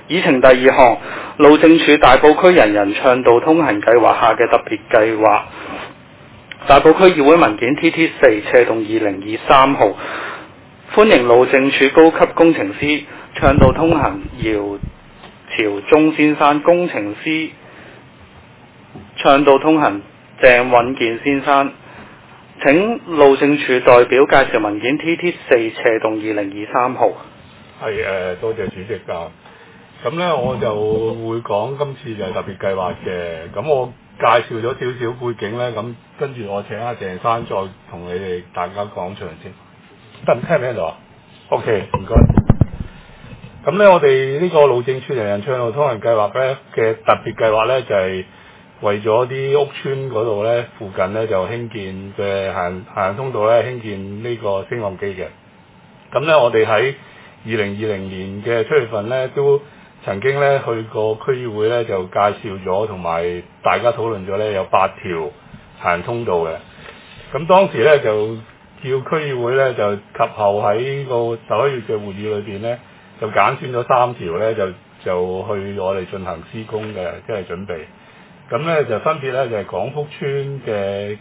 議程第2項，路政署大埔區人人暢道通行計劃下嘅特別計劃，大埔區議會文件 TT4 斜動2023號，歡迎路政署高級工程師暢道通行姚朝忠先生、工程師暢道通行鄭允健先生。請路政署代表介紹文件 TT4 斜動2023號。 係多謝主席㗎。咁咧我就會講今次就係特別計劃嘅。咁我介紹咗少少背景咧，咁跟住我請阿鄭生再同你哋大家講詳先。得唔聽唔聽到啊 ？OK， 唔該。咁咧我哋呢個路政署人人暢道通行計劃咧嘅特別計劃咧就係為咗啲屋邨嗰度咧附近咧就興建嘅行人通道咧興建呢個升降機嘅。咁咧我哋喺2020年嘅7月份咧都曾經咧去過區議會咧就介紹咗，同埋大家討論咗咧有8條行人通道嘅。咁當時咧就叫區議會咧就及後喺個11月嘅會議裏邊咧就揀選咗3條咧就去我哋進行施工嘅，即係準備。咁咧就分別咧就係廣福邨嘅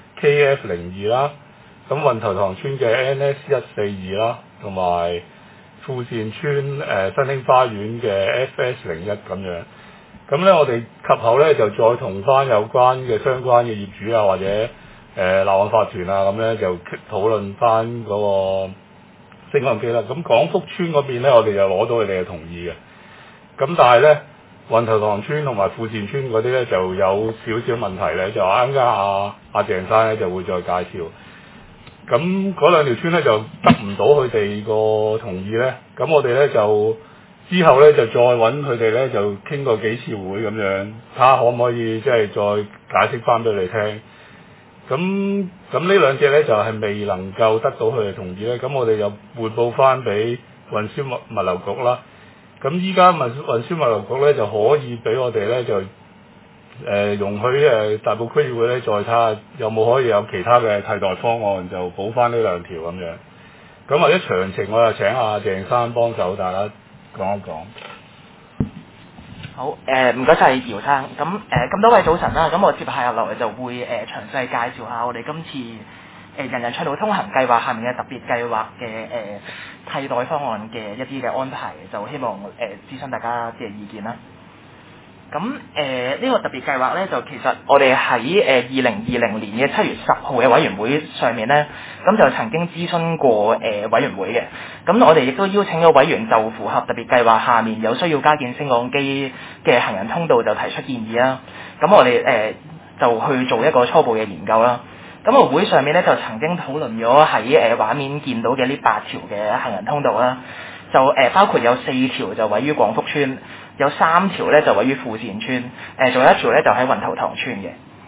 KF02 啦，咁運頭塘邨嘅 NS142 啦，同埋富善邨新興花園嘅 FS01 咁樣。咁咧我哋及後咧就再同翻有關嘅相關嘅業主啊，或者立案法團啊咁咧就討論翻嗰個升降機啦。咁廣福邨嗰邊咧我哋就攞到佢哋嘅同意嘅。咁但係咧運頭塘邨同埋富善邨嗰啲咧就有少少問題咧，就啱啱阿鄭生咧就會再介紹。咁嗰兩條村咧就得唔到佢哋個同意咧，咁我哋咧就之後咧就再揾佢哋咧就傾過幾次會咁樣，睇下可唔可以即係再解釋翻俾你聽。咁呢兩隻咧就係未能夠得到佢哋同意咧，咁我哋又匯報翻俾運輸物流局啦。咁依家運輸物流局咧就可以俾我哋咧就容許大埔區議會咧再睇下有冇可以有其他嘅替代方案，就補翻呢兩條咁樣。咁或者詳情我就請阿鄭生幫手大家講一講。 好，唔該晒姚生。咁多位早晨啦，咁我接下落嚟就會詳細介紹下我哋今次人人暢道通行計劃下面嘅特別計劃嘅替代方案嘅一啲嘅安排，就希望諮詢大家嘅意見啦。咁呢個特別計劃咧，就其實我哋喺2020年嘅7月10號嘅委員會上面咧，咁就曾經諮詢過委員會嘅。咁我哋亦都邀請咗委員就符合特別計劃下面有需要加建升降機嘅行人通道就提出建議啦。咁我哋就去做一個初步嘅研究啦。咁個會上面咧就曾經討論咗喺畫面見到嘅呢8條嘅行人通道啦，就包括有4條就位於廣福邨，有3條咧就位於富善邨，仲有1條咧就喺運頭塘邨嘅。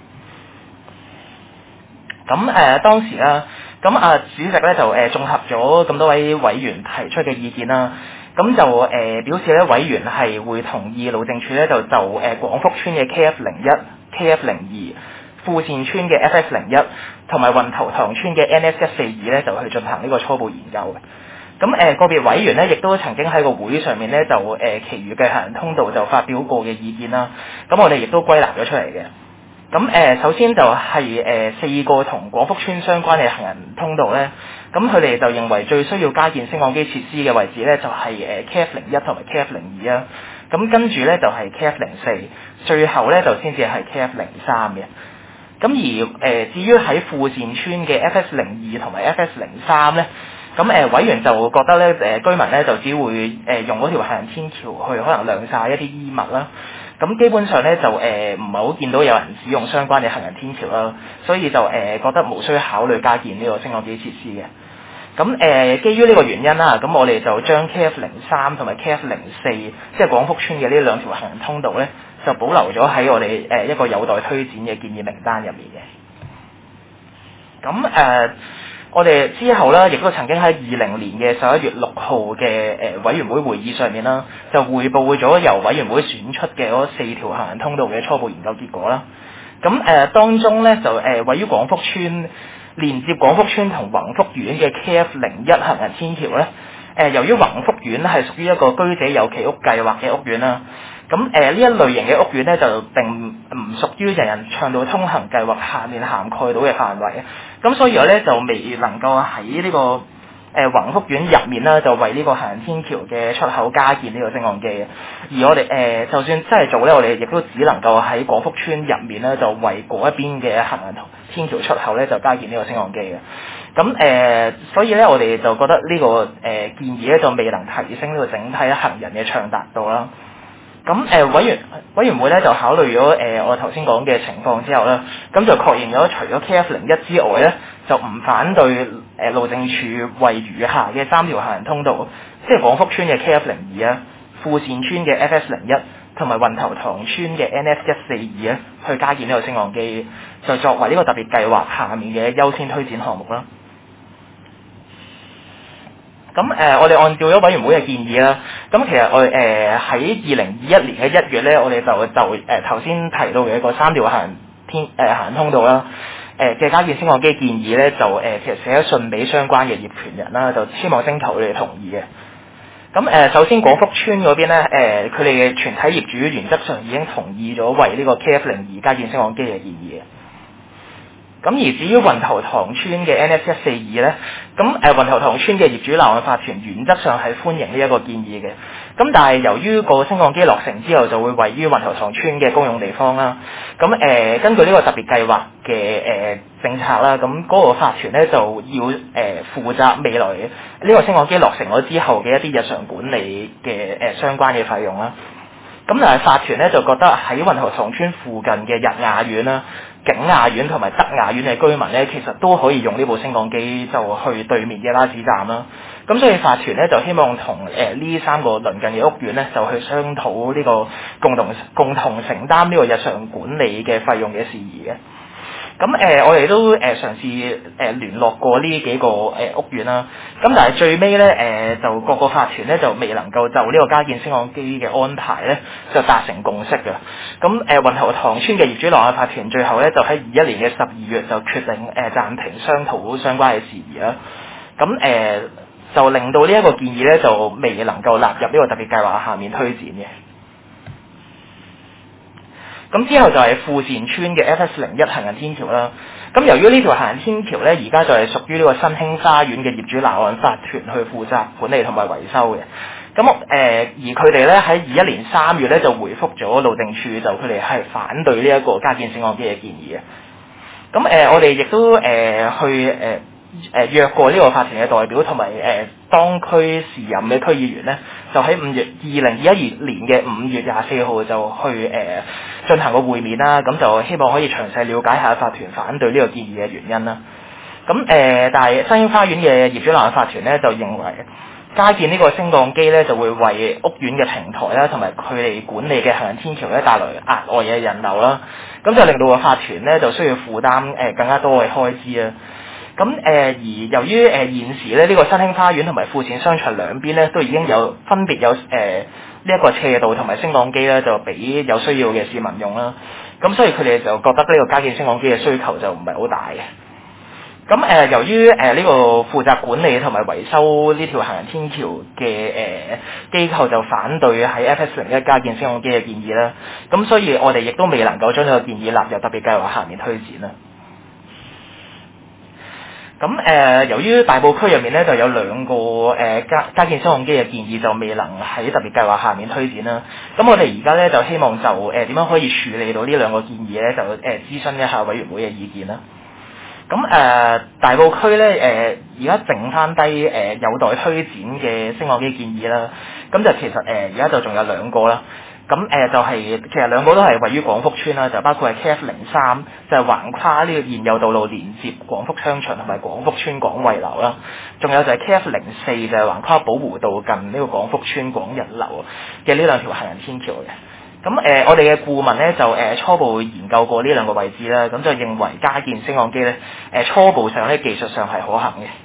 咁當時啦，咁主席咧就綜合咗咁多位委員提出嘅意見啦，咁就表示咧委員係會同意路政署咧就廣福邨嘅 KF01、KF02、富善邨嘅 FS01 同埋運頭塘邨嘅 NS142咧就去進行呢個初步研究嘅。咁個別委員咧，亦都曾經喺個會上面咧，就其餘嘅行人通道就發表過嘅意見啦。咁我哋亦都歸納咗出嚟嘅。咁首先就係4個同廣福邨相關嘅行人通道咧，咁佢哋就認為最需要加建升降機設施嘅位置咧，就係KF01同埋 KF02啊。咁跟住咧就係 KF04，最後咧就先至係 KF03嘅。咁而至於喺富善邨嘅 FS02同埋 FS03咧。咁委員就覺得咧，居民咧就只會用嗰條行人天橋去可能晾曬一啲衣物啦。咁基本上咧就唔係好見到有人使用相關嘅行人天橋啦，所以就覺得無需考慮加建呢個升降機設施嘅。咁基於呢個原因啦，咁我哋就將 KF03同埋 KF04 即係廣福邨嘅呢兩條行人通道咧，就保留咗喺我哋一個有待推展嘅建議名單入面嘅。咁我哋之後咧，亦都曾經喺2020年嘅11月6號嘅委員會會議上面啦，就匯報咗由委員會選出嘅嗰4條行人通道嘅初步研究結果啦。咁當中咧就位於廣福邨連接廣福邨同宏福苑嘅 KF01 行人天橋咧， 由於宏福苑係屬於一個居者有其屋計劃嘅屋苑啦，咁呢一類型嘅屋苑咧就並唔屬於人人暢道通行計劃下面涵蓋到嘅範圍，咁所以我咧就未能夠喺呢個宏福苑入面啦，就為呢個行人天橋嘅出口加建呢個升降機嘅。而我哋就算真係做咧，我哋亦都只能夠喺廣福邨入面咧，就為嗰一邊嘅行人天橋出口咧就加建呢個升降機嘅。咁所以咧，我哋就覺得呢個建議咧就未能提升呢個整體行人嘅暢達度啦。咁委員會咧就考慮咗我頭先講嘅情況之後咧，咁就確認咗除咗 KF01之外咧，就唔反對路政署為餘下嘅3條行人通道，即係廣福邨嘅 KF02啊、富善邨嘅 FS01 同埋運頭塘邨嘅 NF142啊，去加建呢個升降機，就作為呢個特別計劃下面嘅優先推展項目啦。咁我哋按照咗委員會嘅建議啦，咁其實我哋喺2021年嘅1月咧，我哋就頭先提到嘅一個3條行人通道啦，嘅加建升降機建議咧，就其實寫咗信俾相關嘅業權人啦，就希望徵求佢哋同意嘅。咁首先廣福邨嗰邊咧，佢哋嘅全體業主原則上已經同意咗為呢個 KF02加建升降機嘅建議嘅。咁而至於運頭塘邨嘅 NF142咧，咁運頭塘邨嘅業主立案法團原則上係歡迎呢一個建議嘅。咁但係由於個升降機落成之後就會位於運頭塘邨嘅公用地方啦，咁根據呢個特別計劃嘅政策啦，咁嗰個法團咧就要負責未來呢個升降機落成咗之後嘅一啲日常管理嘅相關嘅費用啦。咁但係法團咧就覺得喺運頭塘邨附近嘅日雅苑啦、景雅苑同埋德雅苑嘅居民咧，其實都可以用呢部升降機就去對面嘅巴士站啦。咁所以法團咧就希望同呢3個鄰近嘅屋苑咧，就去商討呢個共同承擔呢個日常管理嘅費用嘅事宜嘅。咁我哋都嘗試聯絡過呢幾個屋苑啦，咁但係最尾咧就各個法團咧就未能夠就呢個加建升降機嘅安排咧就達成共識嘅。咁運頭塘邨嘅業主立案法團最後咧就喺21年嘅12月就決定暫停商討相關嘅事宜啦。咁就令到呢一個建議咧就未能夠納入呢個特別計劃下面推展嘅。咁之後就係富善邨嘅 FS01 行人天橋啦。咁由於呢條行人天橋咧，而家就係屬於呢個新興花園嘅業主立案法團去負責管理同埋維修嘅。咁而佢哋咧喺21年3月咧就回覆咗路政署，就佢哋係反對呢一個加建升降機嘅建議嘅。咁我哋亦都去約過呢個法團嘅代表同埋當區時任嘅區議員咧，就喺2021年嘅5月24號就去進行個會面啦。咁就希望可以詳細了解下法團反對呢個建議嘅原因啦。咁但係新興花園嘅業主立案法團咧就認為加建呢個升降機咧就會為屋苑嘅平台啦同埋佢哋管理嘅行人天橋咧帶來額外嘅人流啦。咁就令到個法團咧就需要負擔更加多嘅開支啦。咁而由於現時咧呢個新興花園同埋富善商場兩邊咧都已經有分別有呢一個斜道同埋升降機咧就俾有需要嘅市民用啦。咁所以佢哋就覺得呢個加建升降機嘅需求就唔係好大嘅。咁由於呢個負責管理同埋維修呢條行人天橋嘅機構就反對喺 FS01 加建升降機嘅建議啦。咁所以我哋亦都未能夠將呢個建議納入特別計劃下面推展啦。咁由於大埔區入面咧就有2個加建升降機嘅建議就未能喺特別計劃下面推展啦。咁我哋而家咧就希望就點樣可以處理到呢2個建議咧，就諮詢一下委員會嘅意見啦。咁大埔區咧而家剩翻低有待推展嘅升降機建議啦。咁就其實而家就仲有2個啦。咁就係其實2個都係位於廣福邨啦，就包括係 KF03 就係橫跨呢個現有道路連接廣福商場同埋廣福邨廣惠樓啦，仲有就係 KF04 就係橫跨寶湖道近呢個廣福邨廣日樓嘅呢2條行人天橋嘅。咁我哋嘅顧問咧就初步研究過呢2個位置啦，咁就認為加建升降機咧初步上咧技術上係可行嘅。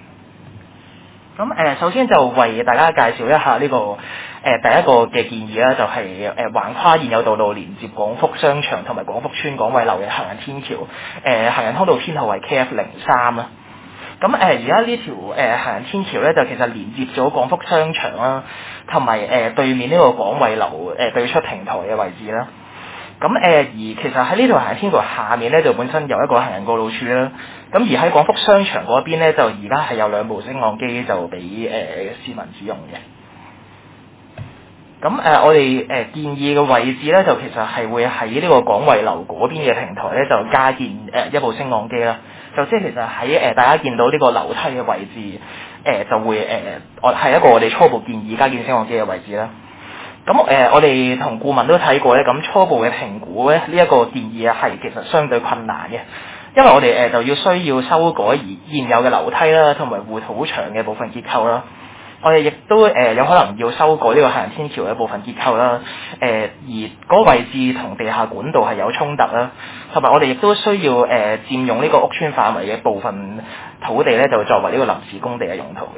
咁首先就為大家介紹一下呢個第一個嘅建議啦，就係橫跨現有道路連接廣福商場同埋廣福邨廣惠樓嘅行人天橋，行人通道編號為 KF03啦。 咁而家呢條行人天橋咧，就其實連接咗廣福商場啦，同埋對面呢個廣惠樓對出平台嘅位置啦。咁而其實喺呢條行人天橋下面咧，就本身有一個行人過路處啦。咁而喺廣福商場嗰邊咧，就而家係有2部升降機就俾市民使用嘅。咁我哋建議嘅位置咧，就其實係會喺呢個廣惠樓嗰邊嘅平台咧，就加建1部升降機啦。就即係其實喺大家見到呢個樓梯嘅位置，就會係一個我哋初步建議加建升降機嘅位置啦。咁我哋同顧問都睇過咧，咁初步嘅評估咧，呢一個建議係其實相對困難嘅，因為我哋就要需要修改現有嘅樓梯啦，同埋護土牆嘅部分結構啦。我哋亦都有可能要修改呢個行人天橋嘅部分結構啦，而嗰個位置同地下管道係有衝突啦，同埋我哋亦都需要佔用呢個屋邨範圍嘅部分土地咧，就作為呢個臨時工地嘅用途嘅。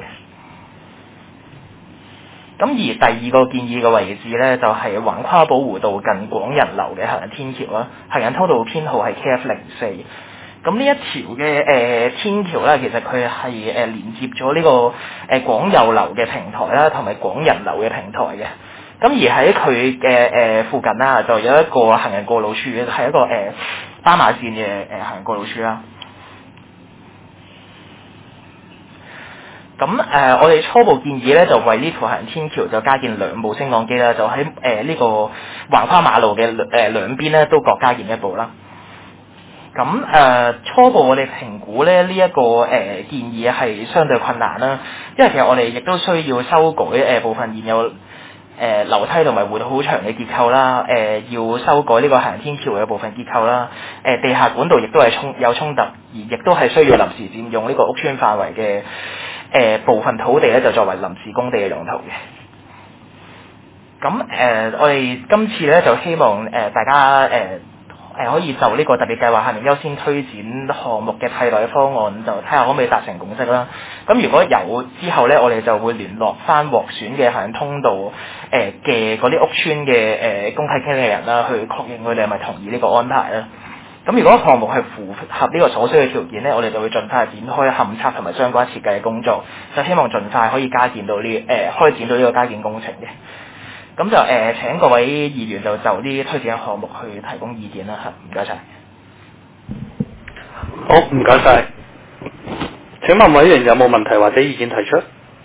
咁而第二個建議嘅位置咧，就係橫跨保護道近廣仁樓嘅行人天橋啦，行人通道編號係 KF04。咁呢一條嘅天橋咧，其實佢係連接咗呢個廣佑樓嘅平台啦，同埋廣仁樓嘅平台嘅。咁而喺佢嘅附近啦，就有一個行人過路處，係一個斑馬線嘅行人過路處啦。咁我哋初步建議咧，就為呢條行人天橋就加建2部升降機啦，就喺呢個橫跨馬路嘅兩邊咧，都各加建1部啦。咁初步我哋評估咧，呢一個建議係相對困難啦，因為其實我哋亦都需要修改部分現有樓梯同埋護土牆嘅結構啦，要修改呢個行人天橋嘅部分結構啦，地下管道亦都係有衝突，而亦都係需要臨時佔用呢個屋邨範圍嘅部分土地咧，就作為臨時工地嘅用途嘅。咁我哋今次咧就希望大家可以就呢個特別計劃下面優先推展項目嘅替代方案，就睇下可唔可以達成共識啦。咁如果有之後咧，我哋就會聯絡翻獲選嘅行人通道嘅嗰啲屋邨嘅公契經理人啦，去確認佢哋係咪同意呢個安排啦。咁如果項目係符合呢個所需嘅條件咧，我哋就會盡快展開勘測同埋相關設計嘅工作，就希望盡快可以加建到開展到呢個加建工程嘅。咁就請各位議員就呢啲推薦項目去提供意見啦嚇，唔該晒。 好，唔該晒。請問委員有冇問題或者意見提出？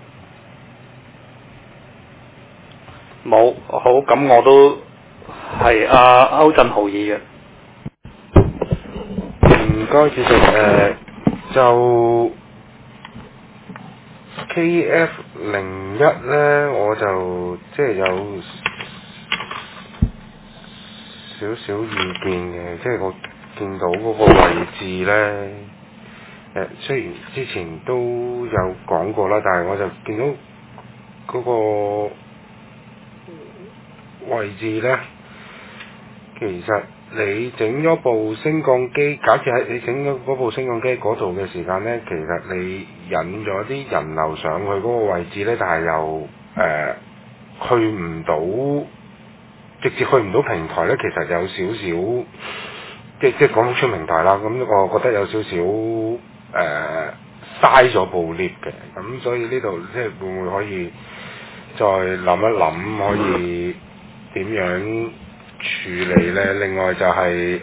冇，好，咁我都係歐振豪議員。 唔該，主席。就 KF01咧，我就即係有少少意見嘅，即係我見到嗰個位置咧，雖然之前都有講過啦，但係我就見到嗰個位置咧，其實你整咗部升降機，假設喺你整咗嗰部升降機嗰度嘅時間咧，其實你引咗啲人流上去嗰個位置咧，但係又去唔到，直接去唔到平台咧，其實有少少即係講出平台啦。咁我覺得有少少嘥咗部 lift 嘅，咁所以呢度即係會唔會可以再諗一諗，可以點樣處理咧？另外就係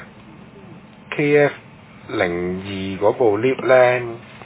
KF02嗰部 lift 咧，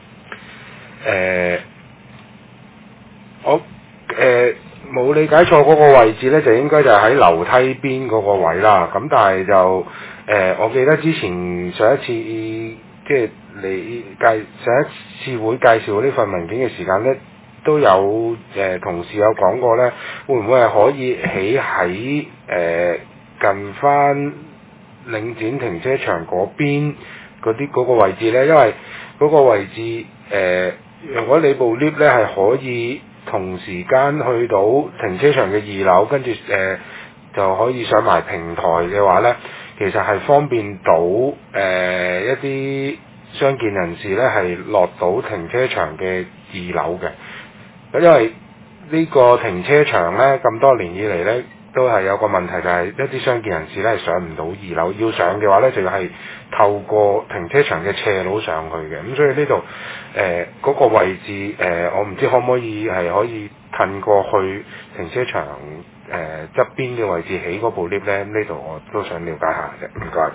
我冇理解錯嗰個位置咧，就應該就喺樓梯邊嗰個位啦。咁但係就我記得之前上一次即係你上一次會介紹呢份文件嘅時間咧，都有同事有講過咧，會唔會係可以起喺近翻領展停車場嗰邊嗰個位置咧？因為嗰個位置如果你部 lift 咧係可以同時間去到停車場嘅2樓，跟住就可以上埋平台嘅話咧，其實係方便到一啲傷健人士咧係落到停車場嘅2樓嘅。因為呢個停車場咧咁多年以嚟咧， 都係有個問題，就係一啲傷健人士咧係上唔到2樓，要上嘅話咧就要係透過停車場嘅斜路上去嘅。咁所以呢度嗰個位置我唔知可唔可以褪過去停車場側邊嘅位置起嗰部 lift 咧？呢度我都想了解下嘅，唔該。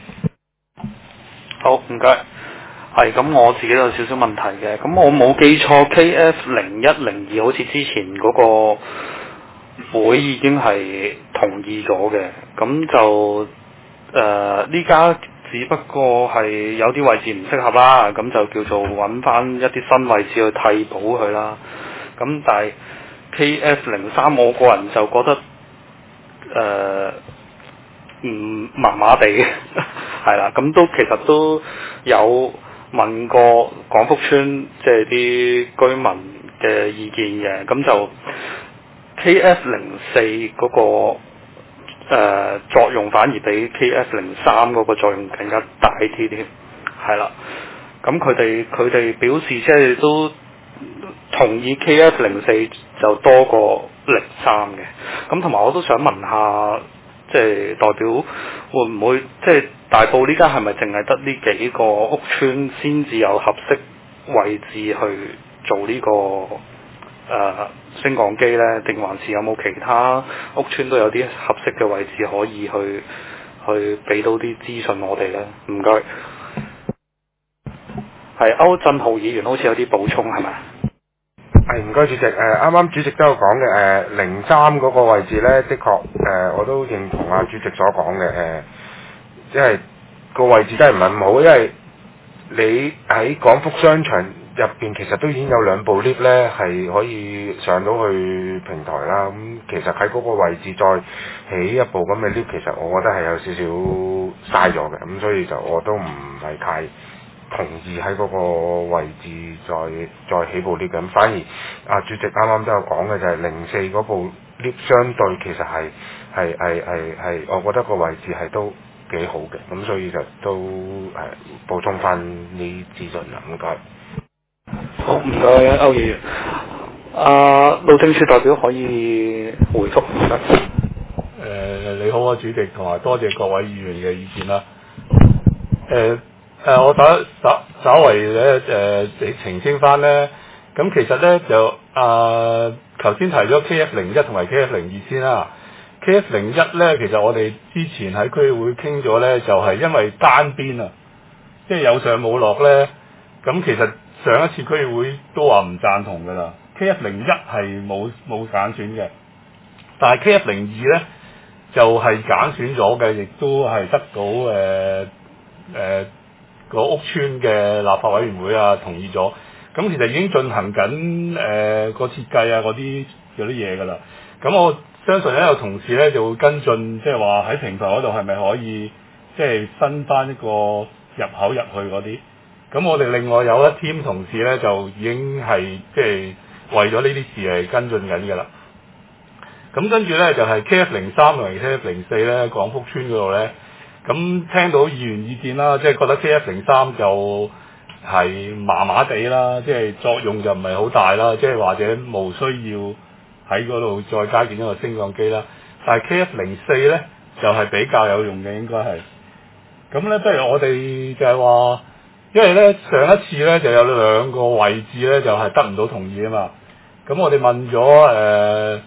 好，唔該。係咁，我自己都有少少問題嘅。咁我冇記錯 KF0102好似之前嗰個會已經係同意咗嘅。咁就呢家只不過係有啲位置唔適合啦，咁就叫做揾翻一啲新位置去替補佢啦。咁但係 KF03我個人就覺得麻麻地嘅，係啦。咁其實都有問過廣福村即係啲居民嘅意見嘅，咁就 KF04嗰個作用反而比 KF03嗰個作用更加大啲添，係啦。咁佢哋表示即係都同意 KF04就多過03嘅。咁同埋我都想問下，即係代表會唔會即係大埔呢家係咪淨係得呢幾個屋邨先至有合適位置去做呢個升降機呢？定還是有冇其他屋邨都有啲合適嘅位置可以去俾到啲資訊我哋呢？唔該。係歐振豪議員好似有啲補充係咪？ 係唔該主席，啱啱主席都有講嘅03嗰個位置呢，的確我都認同主席所講嘅即係個位置真係唔係咁好，因為你喺廣福商場入邊其實都已經有2部 lift 呢係可以上到去平台啦。咁其實喺嗰個位置再起一部咁嘅 lift，其實我覺得係有少少嘥咗嘅。咁所以就我都唔係太同意喺嗰個位置再起部 lift 咁，反而主席啱啱都有講嘅就係04嗰部 lift 相對其實係我覺得個位置係都幾好嘅，咁所以就都補充翻呢資訊啦，唔該。 好，唔該歐議員。路政署代表可以回覆唔該。 你好啊，主席，同埋多謝各位議員嘅意見啦。我稍為咧澄清翻咧，咁其實咧就頭先提咗 KF01同埋 KF02先啦。KF01咧，其實我哋之前喺區議會傾咗咧，就係因為單邊啊，即係有上冇落咧。咁其實上一次區議會都話唔贊同㗎啦。KF01係冇揀選嘅，但係 KF02咧就係揀選咗嘅，亦都係得到個屋邨嘅立法委員會同意咗。咁其實已經進行緊個設計嗰啲嘢㗎啦。咁我相信有同事咧就會跟進，即係話喺平台嗰度係咪可以即係新翻一個入口入去嗰啲。咁我哋另外有一 team 同事咧就已經係即係為咗呢啲事係跟進緊㗎啦。咁跟住咧就係 KF03 同埋 KF04咧，廣福邨嗰度咧，咁聽到議員意見啦，即係覺得 KF03就係麻麻地啦，即係作用就唔係好大啦，即係或者冇需要喺嗰度再加建一個升降機啦。但係 KF04咧就係比較有用嘅，應該係。咁咧，不如我哋就係話，因為咧上一次咧就有2個位置咧就係得唔到同意啊嘛。咁我哋問咗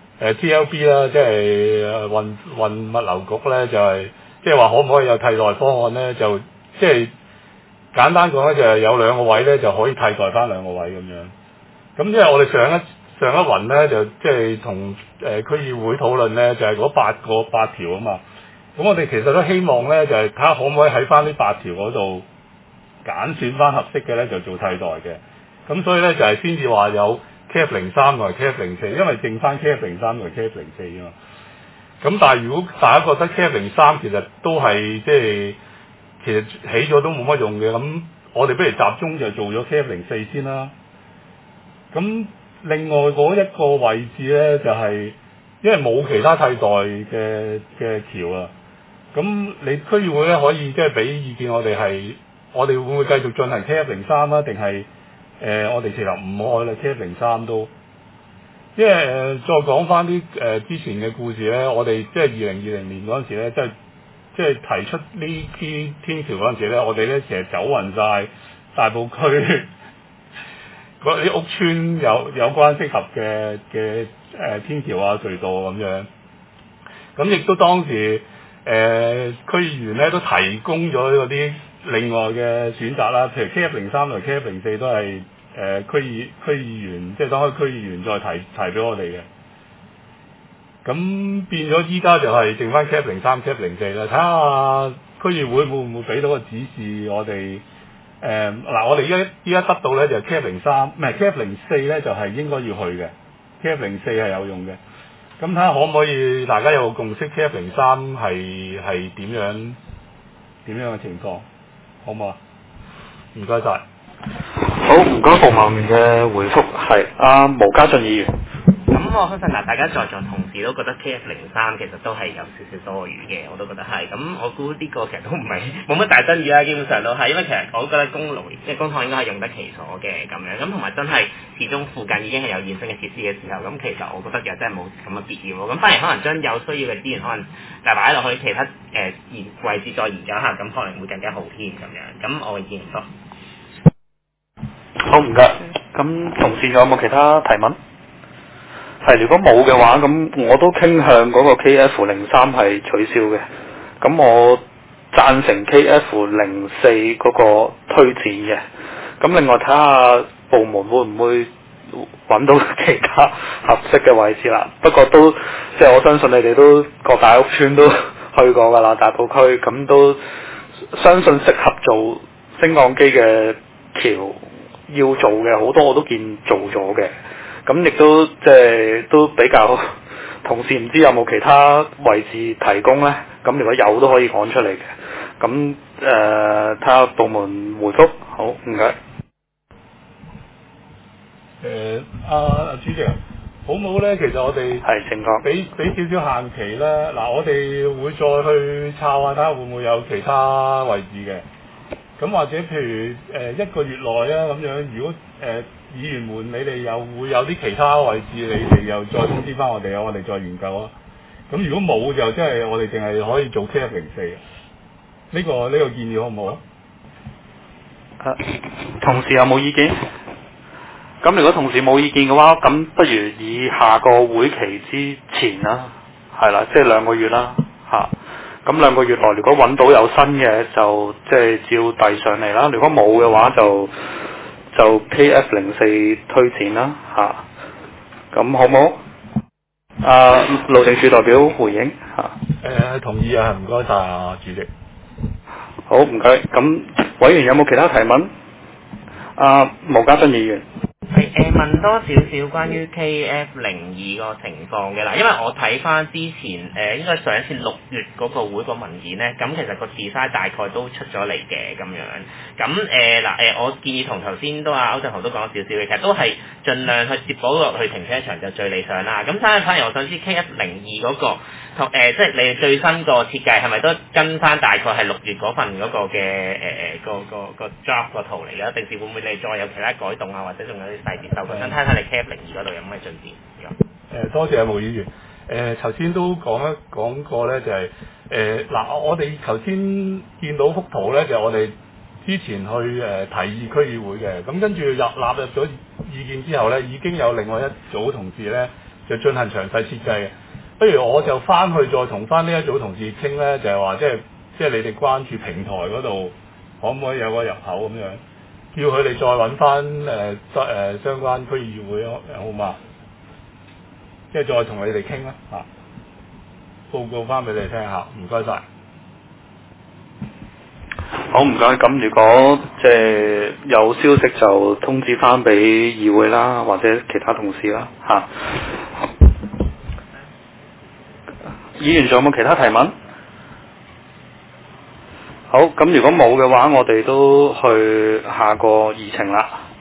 TLB 啦，即係運物流局咧，就係即係話可唔可以有替代方案咧？就即係簡單講咧，就係有2個位咧就可以替代翻2個位咁樣。咁因為我哋上一輪咧就即係同區議會討論咧，就係嗰8條啊嘛。咁我哋其實都希望咧，就係睇下可唔可以喺翻呢8條嗰度揀選翻合適嘅咧，就做替代嘅。咁所以咧就係先至話有 KF03 同埋 KF04，因為剩翻 KF03 同埋 KF04 啊嘛。咁但係如果大家覺得 KF03 其實都係即係其實起咗都冇乜用嘅，咁我哋不如集中就做咗 KF04 先啦。咁另外嗰一個位置咧就係因為冇其他替代嘅橋啊。咁你區議會咧可以即係俾意見我哋會唔會繼續進行 KF03 啊？定係我哋直頭唔開啦 KF03 都。 因為再講翻啲之前嘅故事咧，我哋即係2020年嗰陣時咧，即係提出呢啲天橋嗰陣時咧，我哋咧其實走勻晒大埔區嗰啲屋邨有關適合嘅天橋啊、隧道咁樣。咁亦都當時區議員咧都提供咗嗰啲另外嘅選擇啦，譬如 KF03 同 KF04都係區議員，即係當區區議員再提俾我哋嘅。咁變咗依家就係剩翻 KF03、KF04啦，睇下區議會會唔會俾到個指示我哋？嗱，我哋依家得到咧就係 KF03，唔係 KF04咧就係應該要去嘅 ，KF04係有用嘅。咁睇下可唔可以大家有個共識 ，KF03係點樣嘅情況，好唔好啊？唔該晒。 好，唔該馮茂明嘅回覆係阿毛家俊議員。 咁我相信大家在座同事都覺得 KF03其實都係有少少多餘嘅，我都覺得係。咁我估呢個其實都唔係冇乜大爭議啦，基本上都係，因為其實我覺得公帑應該係用得其所嘅咁樣。咁同埋真係始終附近已經係有衍生嘅設施嘅時候，咁其實我覺得又真係冇咁嘅必要咯。咁反而可能將有需要嘅資源可能擺落去其他位置再研究下，咁可能會更加好添咁樣。咁我嘅意見多。 好，唔該。咁同事仲有冇其他提問？係，如果冇嘅話，咁我都傾向嗰個 KF03係取消嘅。咁我贊成 KF04嗰個推展嘅。咁另外睇下部門會唔會揾到其他合適嘅位置啦。不過都即係我相信你哋都各大屋邨都去過㗎啦，大埔區咁都相信適合做升降機嘅橋要做嘅好多我都見做咗嘅。咁亦都即係都比較同事唔知有冇其他位置提供呢？咁如果有都可以講出嚟嘅。咁睇下部門回覆。好，唔該。 主席，好唔好呢？其實我哋係請講。 俾少少限期啦。嗱，我哋會再去抄下睇下會唔會有其他位置嘅。咁或者譬如1個月內啊咁樣，如果議員們你哋又會有啲其他位置，你哋又再通知翻我哋啊，我哋再研究啊。咁如果冇就即係我哋淨係可以做 KF04。呢個建議好唔好啊？ 同事有冇意見？咁如果同事冇意見嘅話，咁不如以下個會期之前啦，係啦，即係2個月啦，嚇。咁2個月內，如果揾到有新嘅，就即係照遞上嚟啦。如果冇嘅話，就 KF04推薦啦，嚇。咁好冇？路政署代表回應嚇。 同意啊，唔該晒啊，主席。 好，唔該。咁委員有冇其他提問？毛家俊議員。 係問多少少關於 KF02個情況嘅啦，因為我睇翻之前應該上一次6月嗰個會個文件咧，咁其實個 design 大概都出咗嚟嘅咁樣。咁我建議同頭先都歐振豪都講咗少少嘅，其實都係盡量去接補落去停車場就最理想啦。咁反而我想知 KF02嗰個同即係你哋最新個設計係咪都跟翻大概係6月嗰份嗰個嘅個 draft 個圖嚟嘅，定是會唔會你再有其他改動啊，或者仲有啲細節？就想睇睇你 KF02嗰度有咩進展。 多謝毛議員。頭先都講過咧，就係我哋頭先見到幅圖咧，就係我哋之前去提議區議會嘅，咁跟住納入咗意見之後咧，已經有另外一組同事咧就進行詳細設計嘅。不如我就翻去再同翻呢一組同事傾咧，就係話即係你哋關注平台嗰度可唔可以有個入口咁樣，叫佢哋再揾翻相關區議會好嘛？即係再同你哋傾啦嚇，報告翻俾你聽下，唔該晒。 好，唔該。咁如果即係有消息就通知翻俾議會啦，或者其他同事啦嚇。議員仲有冇其他提問？好，咁如果冇嘅話，我哋都去下個議程啦。